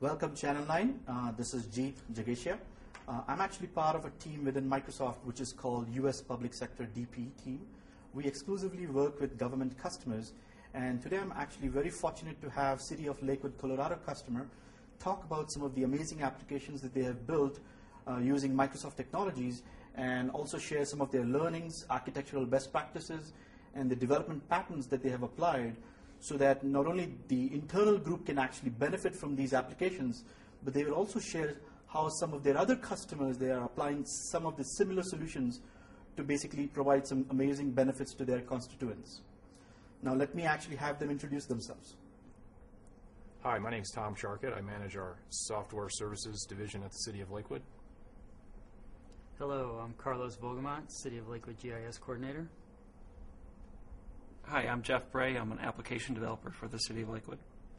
Welcome Channel 9. This is Jeet Jageshia. I'm actually part of a team within Microsoft which is called US Public Sector DP team. We exclusively work with government customers, and today I'm actually very fortunate to have City of Lakewood, Colorado customer talk about some of the amazing applications that they have built using Microsoft technologies, and also share some of their learnings, architectural best practices, and the development patterns that they have applied, so that not only the internal group can actually benefit from these applications, but they will also share how some of their other customers, they are applying some of the similar solutions to basically provide some amazing benefits to their constituents. Now let me actually have them introduce themselves. Hi, my name is Tom Sharkett. I manage our software services division at the City of Lakewood. Hello, I'm Carlos Vogelmont, City of Lakewood GIS Coordinator. Hi, I'm Jeff Bray. I'm an application developer for the City of Lakewood.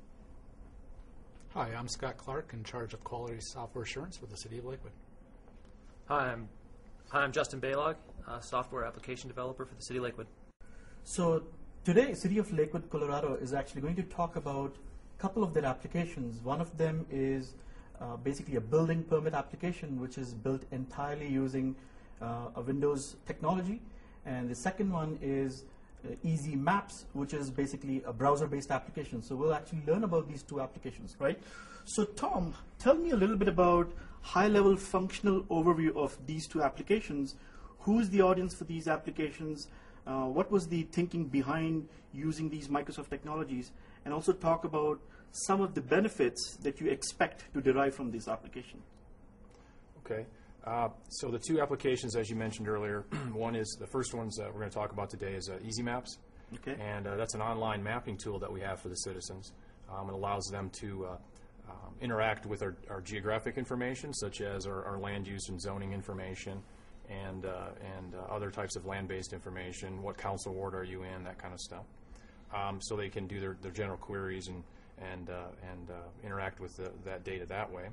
Hi, I'm Scott Clark, in charge of quality software assurance for the City of Lakewood. Hi, I'm Justin Baylog, software application developer for the City of Lakewood. So today, City of Lakewood, Colorado is actually going to talk about a couple of their applications. One of them is basically a building permit application, which is built entirely using a Windows technology. And the second one is Easy Maps, which is basically a browser-based application. So we'll actually learn about these two applications, right? So Tom, tell me a little bit about high-level functional overview of these two applications. Who's the audience for these applications? What was the thinking behind using these Microsoft technologies? And also talk about some of the benefits that you expect to derive from this application. Okay. So the two applications, as you mentioned earlier, one is, the first ones that we're going to talk about today is Easy Maps. Okay. And that's an online mapping tool that we have for the citizens. It allows them to interact with our geographic information, such as our land use and zoning information, and other types of land-based information. What council ward are you in? That kind of stuff. So they can do their general queries and interact with that data that way.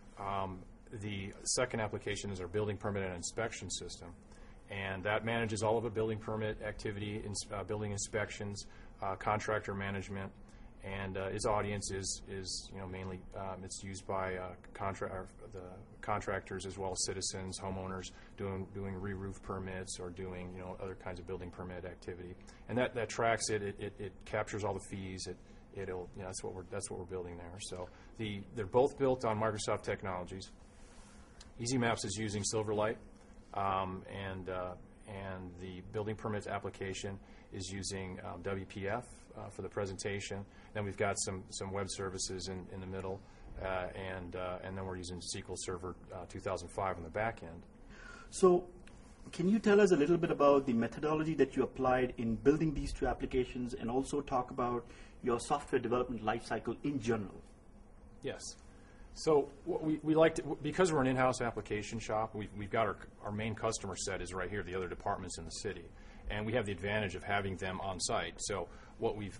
The second application is our building permit and inspection system, and that manages all of the building permit activity, building inspections, contractor management, and its audience is mainly it's used by the contractors as well as citizens, homeowners doing re-roof permits or doing other kinds of building permit activity, and that tracks it. It captures all the fees. That's what we're building there. So they're both built on Microsoft technologies. Easy Maps is using Silverlight, and the building permits application is using WPF for the presentation. Then we've got some web services in the middle, and then we're using SQL Server 2005 on the back end. So can you tell us a little bit about the methodology that you applied in building these two applications, and also talk about your software development lifecycle in general? Yes. So what we like to, because we're an in-house application shop, we've got our main customer set is right here, the other departments in the city, and we have the advantage of having them on site. So what we've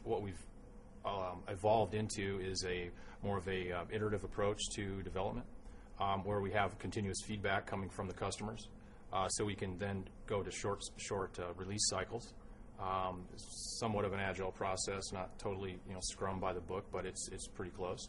evolved into is more of a iterative approach to development, where we have continuous feedback coming from the customers, so we can then go to short release cycles. Somewhat of an agile process, not totally Scrum by the book, but it's pretty close.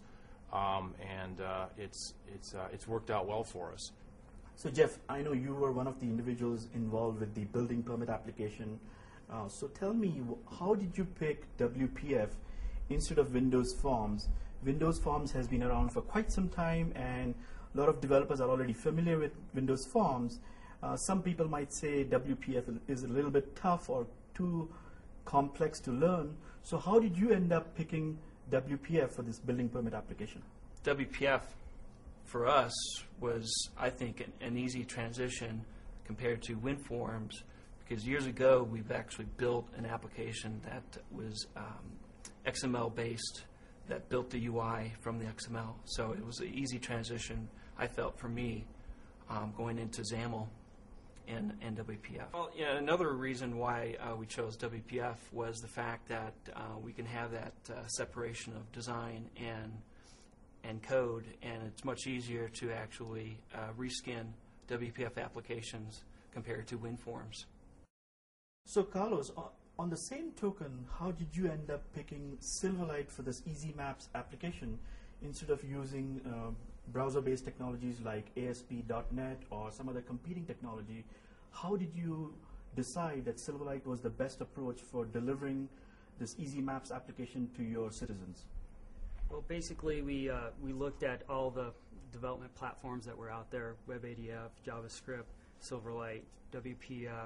It's worked out well for us. So Jeff, I know you were one of the individuals involved with the building permit application. So tell me, how did you pick WPF instead of Windows Forms? Windows Forms has been around for quite some time, and a lot of developers are already familiar with Windows Forms. Some people might say WPF is a little bit tough or too complex to learn. So how did you end up picking WPF for this building permit application? WPF for us was, I think, an easy transition compared to WinForms, because years ago we've actually built an application that was XML based, that built the UI from the XML. So it was an easy transition, I felt, for me going into XAML and WPF. Well, another reason why we chose WPF was the fact that we can have that separation of design and code, and it's much easier to actually reskin WPF applications compared to WinForms. So Carlos, on the same token, how did you end up picking Silverlight for this Easy Maps application? instead of using browser-based technologies like ASP.NET or some other competing technology, how did you decide that Silverlight was the best approach for delivering this Easy Maps application to your citizens? Well, basically, we looked at all the development platforms that were out there: WebADF, JavaScript, Silverlight, WPF,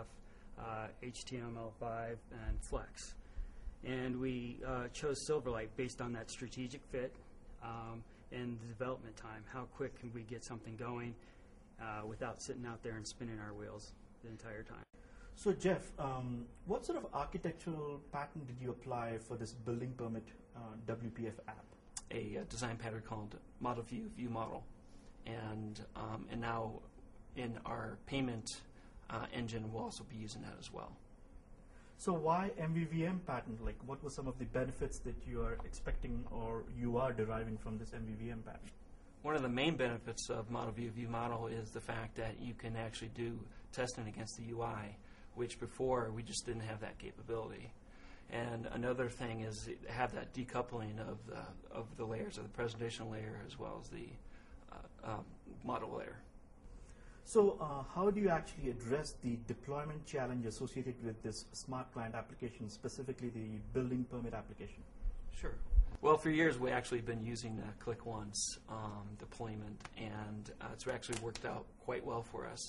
HTML5, and Flex. And we chose Silverlight based on that strategic fit and the development time. How quick can we get something going without sitting out there and spinning our wheels the entire time? So Jeff, what sort of architectural pattern did you apply for this building permit WPF app? A design pattern called Model View Model, and now in our payment engine, we'll also be using that as well. So why MVVM pattern? Like, what were some of the benefits that you are expecting or you are deriving from this MVVM pattern? One of the main benefits of Model View Model is the fact that you can actually do testing against the UI, which before we just didn't have that capability. And another thing is have that decoupling of the layers, of the presentation layer as well as the model layer. So how do you actually address the deployment challenge associated with this smart client application, specifically the building permit application? Sure. Well, for years we actually been using Click Once deployment, and it's actually worked out quite well for us.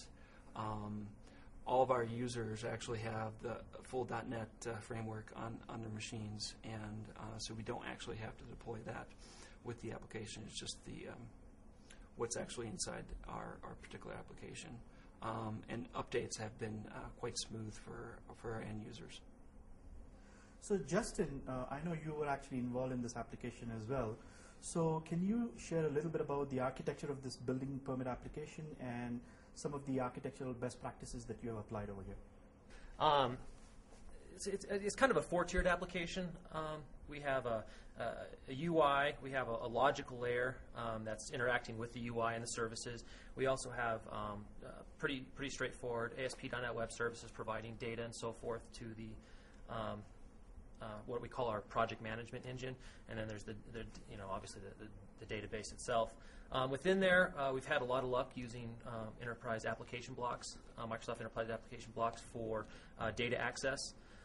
All of our users actually have the full .NET framework on their machines, and so we don't actually have to deploy that with the application. It's just the what's actually inside our particular application. And updates have been quite smooth for our end users. So Justin, I know you were actually involved in this application as well. So can you share a little bit about the architecture of this building permit application and some of the architectural best practices that you have applied over here? It's kind of a four-tiered application. We have a UI, we have a logical layer that's interacting with the UI and the services. We also have pretty straightforward ASP.NET Web Services providing data and so forth to the what we call our project management engine, and then there's obviously the database itself. Within there, we've had a lot of luck using enterprise application blocks, Microsoft Enterprise Application Blocks for data access.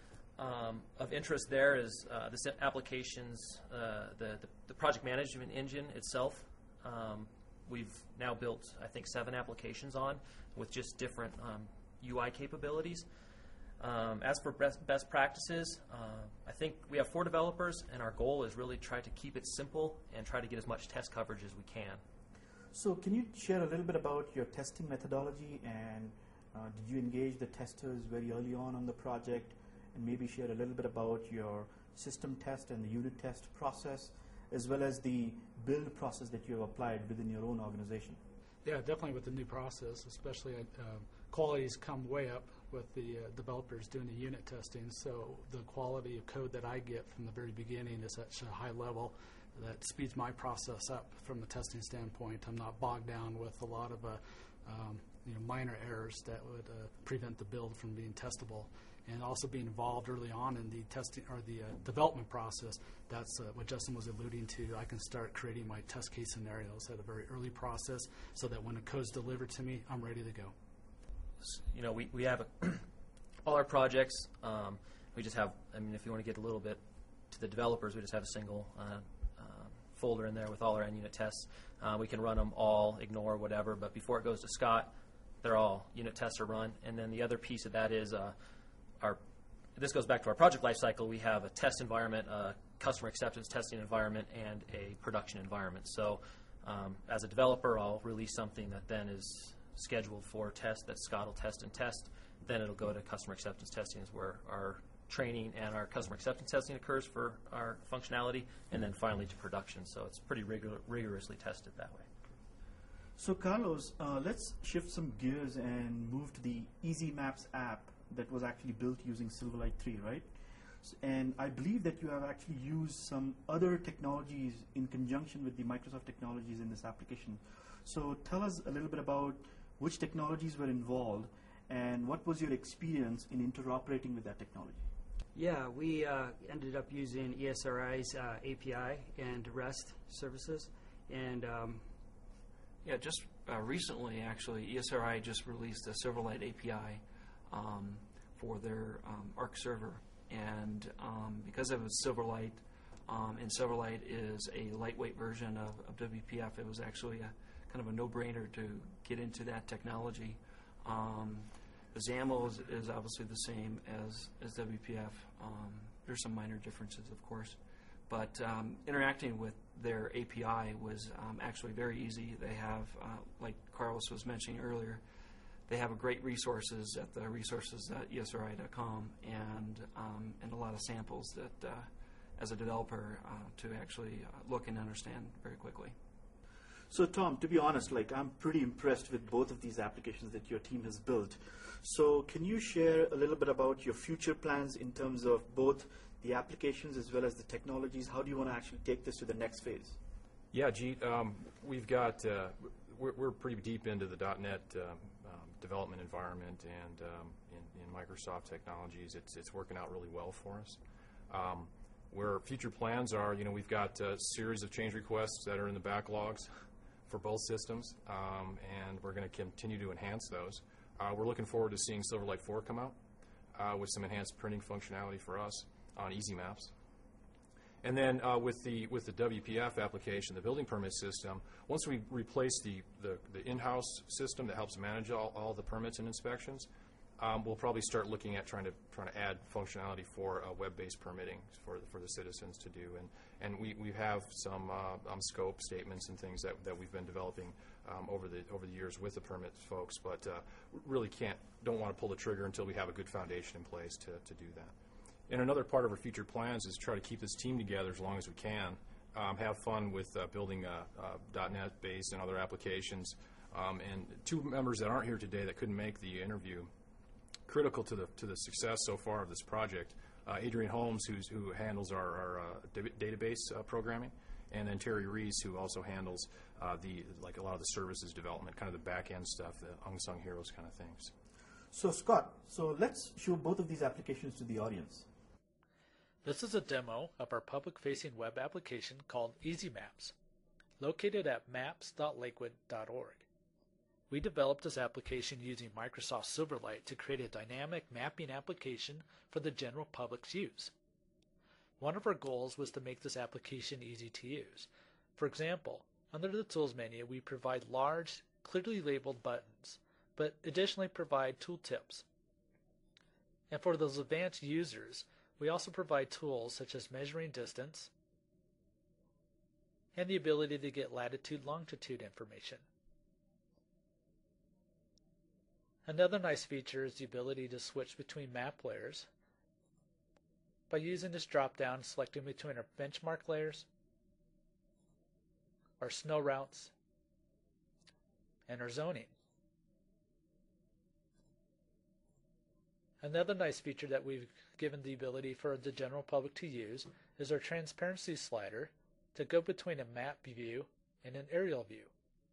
Of interest there is the applications, the project management engine itself. We've now built, I think, 7 applications on with just different UI capabilities. As for best practices, I think we have 4 developers, and our goal is really try to keep it simple and try to get as much test coverage as we can. So can you share a little bit about your testing methodology, and did you engage the testers very early on the project, and maybe share a little bit about your system test and the unit test process, as well as the build process that you have applied within your own organization? Yeah, definitely with the new process, especially quality's come way up with the developers doing the unit testing. So the quality of code that I get from the very beginning is at a high level that speeds my process up from the testing standpoint. I'm not bogged down with a lot of minor errors that would prevent the build from being testable. And also being involved early on in the testing or the development process, that's what Justin was alluding to. I can start creating my test case scenarios at a very early process so that when the code's delivered to me, I'm ready to go. We have all our projects. We just have, if you want to get a little bit to the developers, we just have a single folder in there with all our end unit tests. We can run them all, ignore whatever, but before it goes to Scott, they're all unit tests are run. And then the other piece of that is this goes back to our project lifecycle. We have a test environment, a customer acceptance testing environment, and a production environment. So as a developer, I'll release something that then is scheduled for test that Scott will test and test. Then it'll go to customer acceptance testing, is where our training and our customer acceptance testing occurs for our functionality, and then finally to production. So it's pretty rigorously tested that way. So Carlos, let's shift some gears and move to the Easy Maps app that was actually built using Silverlight 3, right? And I believe that you have actually used some other technologies in conjunction with the Microsoft technologies in this application. So tell us a little bit about which technologies were involved and what was your experience in interoperating with that technology? Yeah, we ended up using ESRI's API and REST services, And Yeah, just recently, actually, ESRI just released a Silverlight API for their Arc server, and because it was Silverlight, and Silverlight is a lightweight version of WPF, it was actually a kind of a no-brainer to get into that technology. The XAML is obviously the same as WPF. There's some minor differences, of course, but interacting with their API was actually very easy. They have, like Carlos was mentioning earlier, they have a great resources at the resources.esri.com and a lot of samples that, as a developer, to actually look and understand very quickly. So Tom, to be honest, I'm pretty impressed with both of these applications that your team has built. So can you share a little bit about your future plans in terms of both the applications as well as the technologies? How do you want to actually take this to the next phase? Yeah, Jeet, we've got, we're pretty deep into the .NET development environment, and in Microsoft technologies, it's working out really well for us. Where future plans are, we've got a series of change requests that are in the backlogs for both systems, and we're going to continue to enhance those. We're looking forward to seeing Silverlight 4 come out with some enhanced printing functionality for us on Easy Maps. And then with the WPF application, the building permit system, once we replace the in-house system that helps manage all the permits and inspections, we'll probably start looking at trying to add functionality for web-based permitting for the citizens to do. And we have some scope statements and things that we've been developing over the years with the permit folks, but really don't want to pull the trigger until we have a good foundation in place to do that. And another part of our future plans is try to keep this team together as long as we can, have fun with building .NET base and other applications. And two members that aren't here today that couldn't make the interview, critical to the success so far of this project, Adrian Holmes, who handles our database programming, and then Terry Reese, who also handles a lot of the services development, kind of the back end stuff, the unsung heroes kind of things. So Scott, let's show both of these applications to the audience. This is a demo of our public-facing web application called Easy Maps, located at maps.lakewood.org. We developed this application using Microsoft Silverlight to create a dynamic mapping application for the general public's use. One of our goals was to make this application easy to use. For example, under the Tools menu, we provide large, clearly labeled buttons, but additionally provide tooltips. And for those advanced users, we also provide tools such as measuring distance and the ability to get latitude-longitude information. Another nice feature is the ability to switch between map layers by using this drop-down, selecting between our benchmark layers, our snow routes, and our zoning. Another nice feature that we've given the ability for the general public to use is our transparency slider to go between a map view and an aerial view.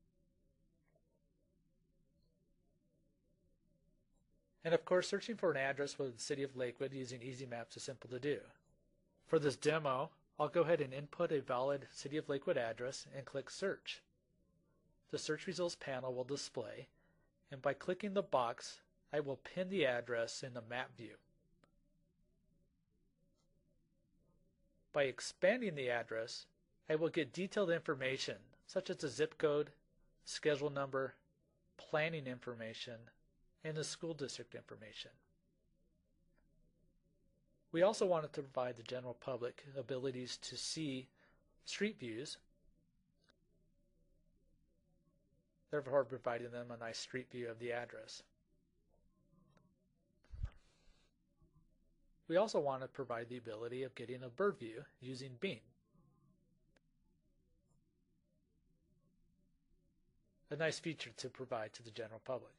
And of course, searching for an address for the city of Lakewood using Easy Maps is simple to do. For this demo, I'll go ahead and input a valid City of Lakewood address and click Search. The search results panel will display, and by clicking the box, I will pin the address in the map view. By expanding the address, I will get detailed information such as the zip code, schedule number, planning information, and the school district information. We also wanted to provide the general public abilities to see street views, therefore providing them a nice street view of the address. We also want to provide the ability of getting a bird view using Beam. A nice feature to provide to the general public.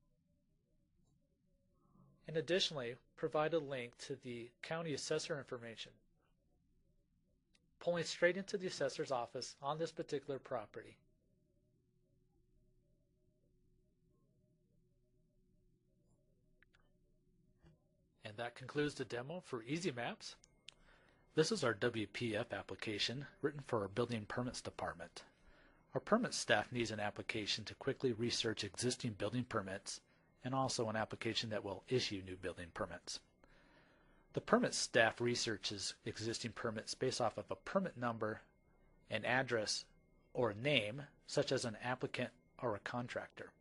And additionally, provide a link to the county assessor information, pulling straight into the assessor's office on this particular property. And that concludes the demo for Easy Maps. This is our WPF application written for our Building Permits Department. Our permit staff needs an application to quickly research existing building permits and also an application that will issue new building permits. The permit staff researches existing permits based off of a permit number, an address, or a name, such as an applicant or a contractor.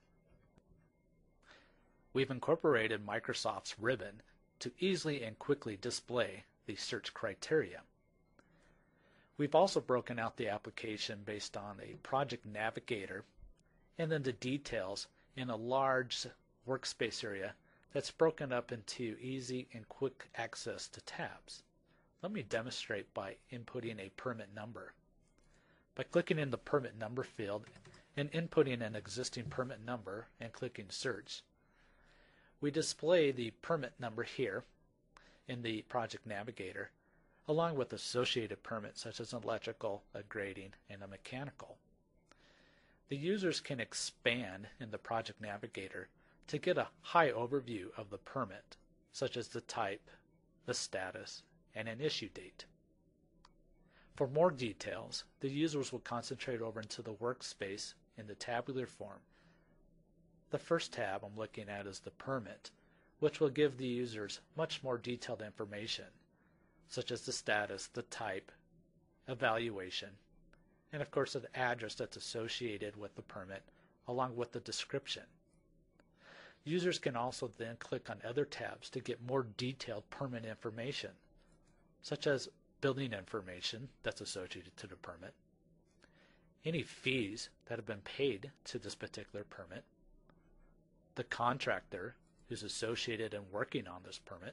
We've incorporated Microsoft's Ribbon to easily and quickly display the search criteria. We've also broken out the application based on a project navigator and then the details in a large workspace area that's broken up into easy and quick access to tabs. Let me demonstrate by inputting a permit number. By clicking in the permit number field and inputting an existing permit number and clicking search, we display the permit number here in the project navigator, along with associated permits such as an electrical, a grading, and a mechanical. The users can expand in the project navigator to get a high overview of the permit, such as the type, the status, and an issue date. For more details, the users will concentrate over into the workspace in the tabular form. The first tab I'm looking at is the permit, which will give the users much more detailed information, such as the status, the type, evaluation, and of course an address that's associated with the permit, along with the description. Users can also then click on other tabs to get more detailed permit information, such as building information that's associated to the permit, any fees that have been paid to this particular permit, the contractor who's associated and working on this permit,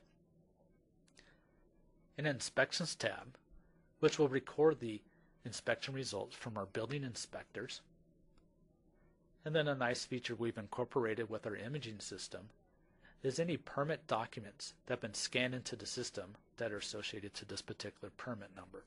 an inspections tab, which will record the inspection results from our building inspectors, and then a nice feature we've incorporated with our imaging system is any permit documents that have been scanned into the system that are associated to this particular permit number.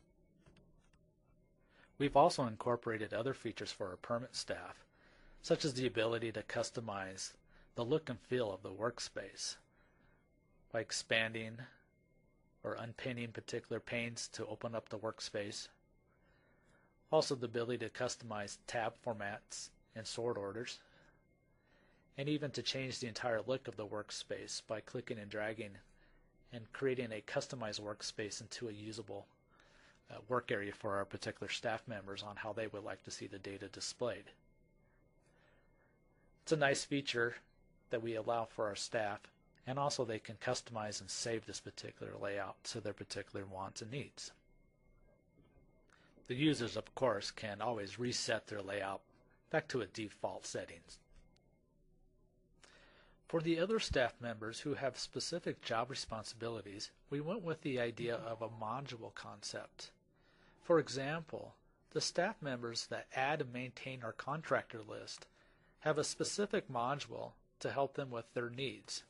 We've also incorporated other features for our permit staff, such as the ability to customize the look and feel of the workspace by expanding or unpinning particular panes to open up the workspace. Also the ability to customize tab formats and sort orders, and even to change the entire look of the workspace by clicking and dragging and creating a customized workspace into a usable work area for our particular staff members on how they would like to see the data displayed. It's a nice feature that we allow for our staff, and also they can customize and save this particular layout to their particular wants and needs. The users, of course, can always reset their layout back to a default settings. For the other staff members who have specific job responsibilities, we went with the idea of a module concept. For example, the staff members that add and maintain our contractor list have a specific module to help them with their needs.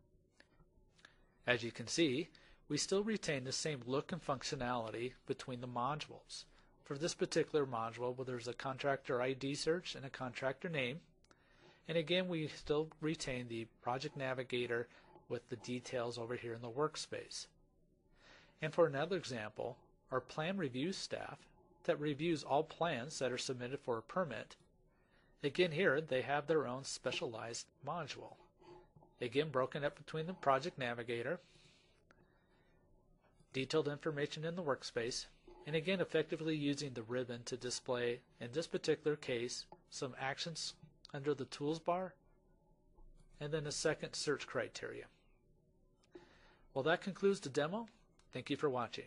As you can see, we still retain the same look and functionality between the modules. For this particular module, well, there's a contractor ID search and a contractor name. And again, we still retain the project navigator with the details over here in the workspace. And for another example, our plan review staff that reviews all plans that are submitted for a permit, again here they have their own specialized module. Again, broken up between the project navigator, detailed information in the workspace, and again effectively using the ribbon to display, in this particular case, some actions under the tools bar, and then a second search criteria. Well, that concludes the demo. Thank you for watching.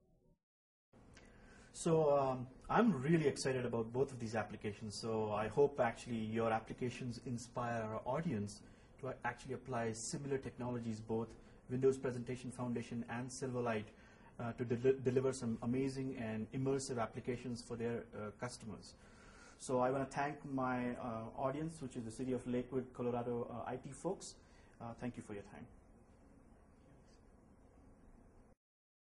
So I'm really excited about both of these applications. So I hope actually your applications inspire our audience to actually apply similar technologies, both Windows Presentation Foundation and Silverlight, to deliver some amazing and immersive applications for their customers. So I want to thank my audience, which is the City of Lakewood, Colorado IT folks. Thank you for your time.